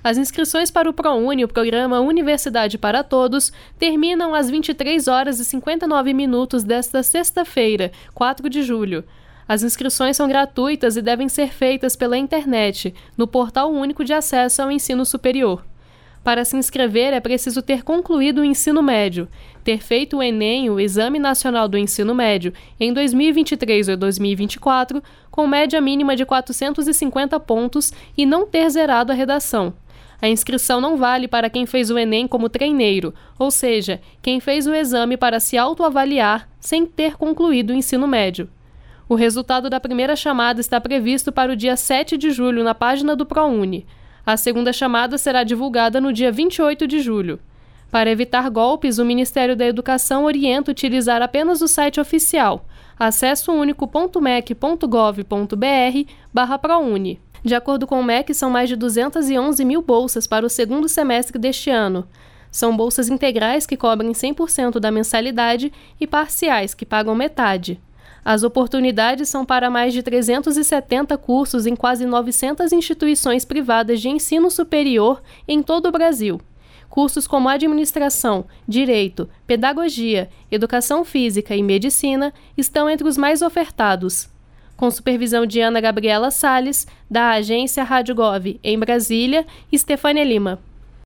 As inscrições para o ProUni, o programa Universidade para Todos, terminam às 23h59 desta sexta-feira, 4 de julho. As inscrições são gratuitas e devem ser feitas pela internet, no Portal Único de Acesso ao Ensino Superior. Para se inscrever, é preciso ter concluído o ensino médio, ter feito o Enem, o Exame Nacional do Ensino Médio, em 2023 ou 2024, com média mínima de 450 pontos e não ter zerado a redação. A inscrição não vale para quem fez o Enem como treineiro, ou seja, quem fez o exame para se autoavaliar sem ter concluído o ensino médio. O resultado da primeira chamada está previsto para o dia 7 de julho na página do ProUni. A segunda chamada será divulgada no dia 28 de julho. Para evitar golpes, o Ministério da Educação orienta utilizar apenas o site oficial, acessounico.mec.gov.br/ProUni. De acordo com o MEC, são mais de 211 mil bolsas para o segundo semestre deste ano. São bolsas integrais que cobrem 100% da mensalidade e parciais que pagam metade. As oportunidades são para mais de 370 cursos em quase 900 instituições privadas de ensino superior em todo o Brasil. Cursos como administração, direito, pedagogia, educação física e medicina estão entre os mais ofertados. Com supervisão de Ana Gabriela Salles, da agência Rádio Gov, em Brasília, Estefânia Lima.